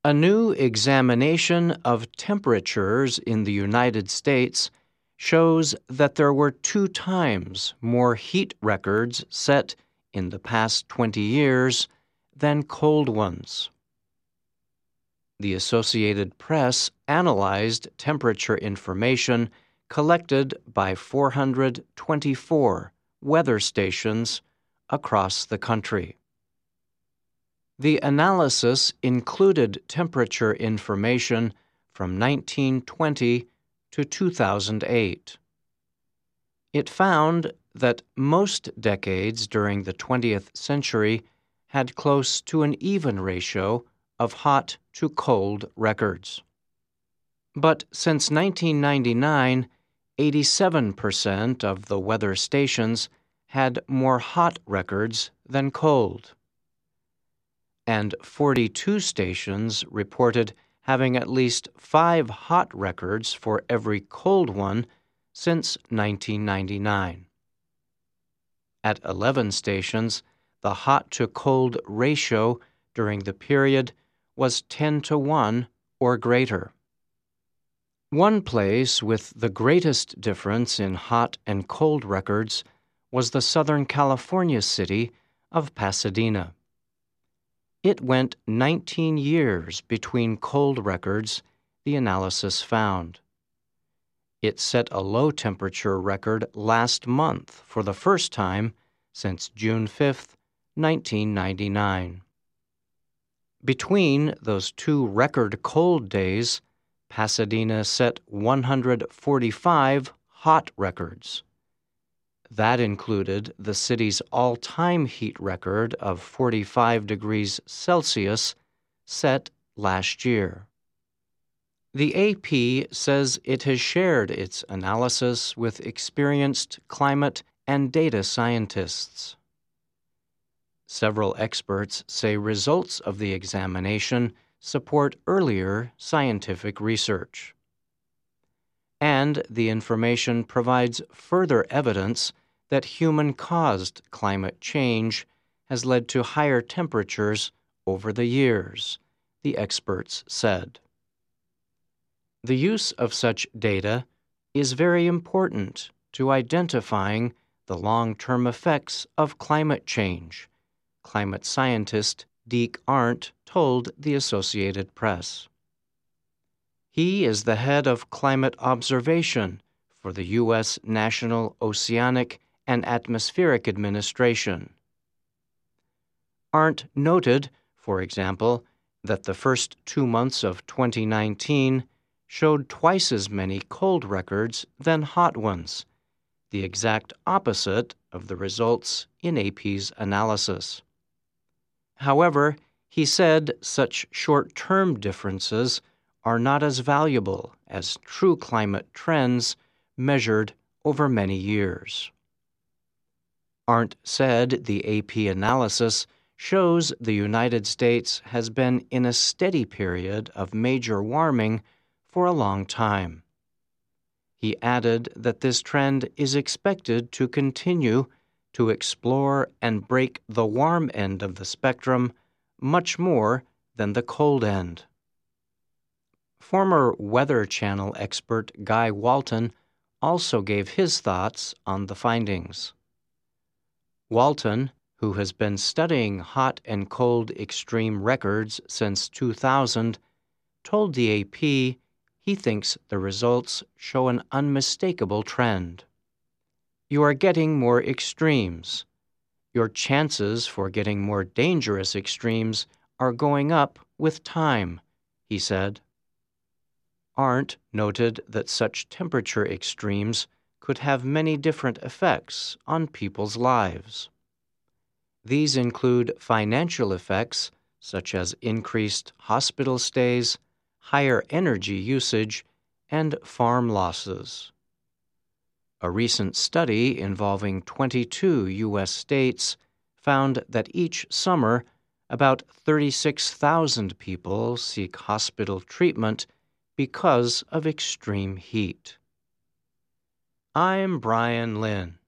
A new examination of temperatures in the United States shows that there were 2 times more heat records set in the past 20 years than cold ones. The Associated Press analyzed temperature information collected by 424 weather stations across the country. The analysis included temperature information from 1920 to 2008. It found that most decades during the 20th century had close to an even ratio of hot to cold records. But since 1999, 87% of the weather stations had more hot records than cold. And 42 stations reported having at least 5 hot records for every cold one since 1999. At 11 stations, the hot-to-cold ratio during the period was 10-to-1 or greater. One place with the greatest difference in hot and cold records was the Southern California city of Pasadena. It went 19 years between cold records, the analysis found. It set a low temperature record last month for the first time since June 5, 1999. Between those 2 record cold days, Pasadena set 145 hot records. That included the city's all-time heat record of 45 degrees Celsius set last year. The AP says it has shared its analysis with experienced climate and data scientists. Several experts say results of the examination support earlier scientific research. And the information provides further evidence that human-caused climate change has led to higher temperatures over the years, the experts said. The use of such data is very important to identifying the long-term effects of climate change, climate scientist Deke Arndt told the Associated Press. He is the head of climate observation for the U.S. National Oceanic and Atmospheric Administration. Arndt noted, for example, that the first 2 months of 2019 showed twice as many cold records than hot ones, the exact opposite of the results in AP's analysis. However, he said such short-term differences are not as valuable as true climate trends measured over many years. Arndt said the AP analysis shows the United States has been in a steady period of major warming for a long time. He added that this trend is expected to continue to explore and break the warm end of the spectrum much more than the cold end. Former Weather Channel expert Guy Walton also gave his thoughts on the findings. Walton, who has been studying hot and cold extreme records since 2000, told the AP he thinks the results show an unmistakable trend. You are getting more extremes. Your chances for getting more dangerous extremes are going up with time, he said. Arndt noted that such temperature extremes could have many different effects on people's lives. These include financial effects such as increased hospital stays, higher energy usage, and farm losses. A recent study involving 22 U.S. states found that each summer about 36,000 people seek hospital treatment because of extreme heat. I'm Brian Lynn.